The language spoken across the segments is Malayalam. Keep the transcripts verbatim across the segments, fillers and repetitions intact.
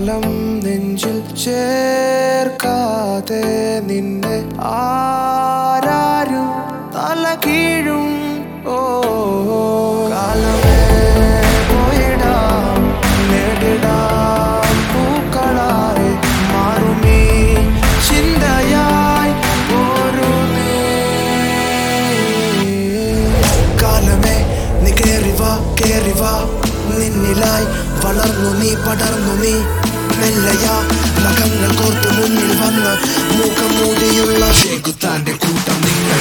കാലം നെഞ്ചിൽ ചേർക്കാതെ നിന്നെ ആരാരും തല കീഴും. ഓ കാലമേ പോയിടാം നേടിടാം പൂക്കളായി മാറുമീ ചിന്തയായി ഒരു നീ. കാലമേ നീ കേറിവാ കേറിവാ നിന്നിലായി വളർന്നു നീ പടർന്നു നീ മെല്ലയാ നഖങ്ങൾ കോർത്ത് മുന്നിൽ വന്ന് മുഖം മൂടിയുള്ള ഷേഖുത്താന്റെ കൂട്ടം നിങ്ങൾ.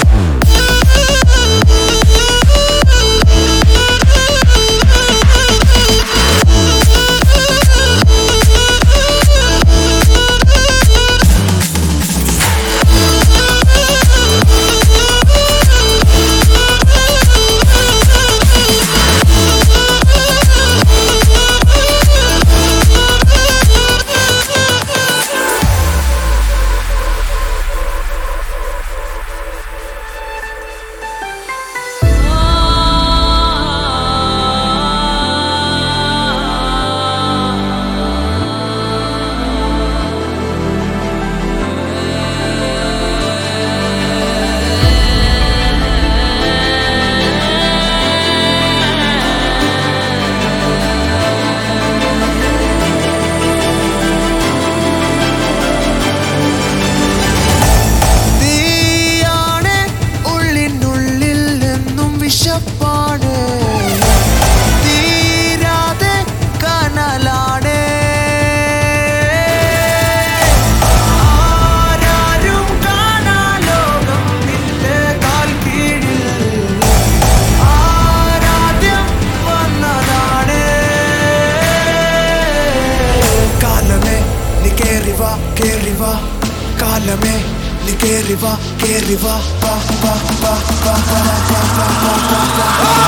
തീരാതെ കനലാണ് ആരാരും കാണാ ലോകം നിന്റെ കാൽ കീഴിൽ ആരാധ്യം വന്നതാണ്. കാലമേ നീ കേറിവാ കേറിവാ കാലമേ നീ കേറിവാ കേറിവാ.